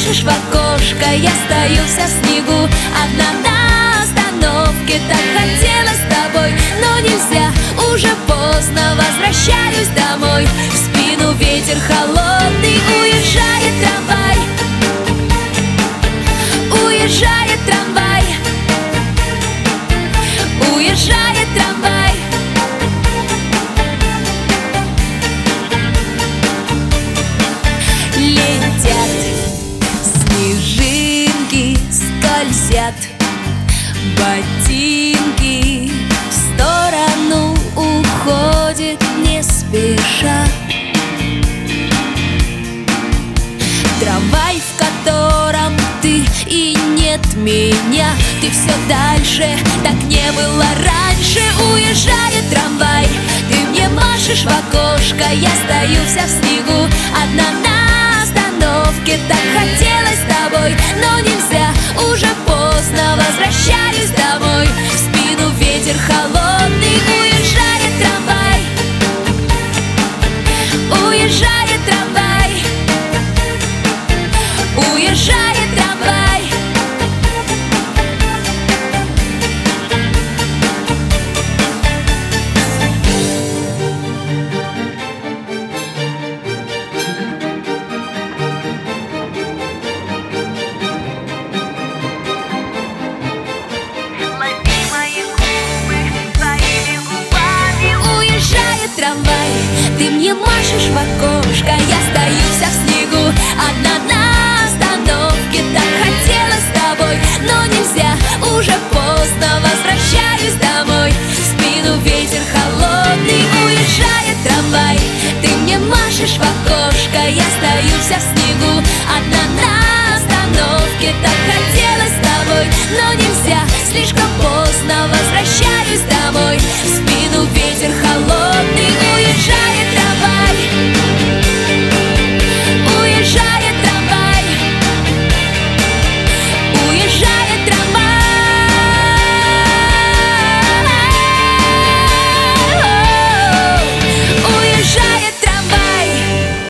машешь в окошко, я стою вся в снегу. Одна на остановке, так хотелось с тобой, но нельзя, уже поздно, возвращаюсь домой. В спину ветер холодный, уезжает трамвай. Уезжает трамвай. Уезжает трамвай. Летят снежинки, скользят ботинки, в сторону уходит не спеша. Трамвай, в котором ты и нет меня, ты все дальше, так не было раньше. Уезжает трамвай, ты мне машешь в окошко, я стою вся в снегу. Одна на остановке, так хотелось с тобой, но нельзя, уже поздно, возвращаюсь домой. В спину ветер холодный, уезжает трамвай. Уезжает трамвай. Уезжает трамвай. Лови мои губы своими губами. Уезжает трамвай, ты мне машешь в окошко, я стою вся в снегу. Одна на остановке, так хотелось с тобой, но нельзя, уже поздно, возвращаюсь домой. В спину ветер холодный, уезжает трамвай, ты мне машешь в окошко, я стою вся в снегу. Одна на остановке, так хотелось с тобой, но нельзя, слишком поздно, возвращаюсь домой. В спину ветер холодный, уезжает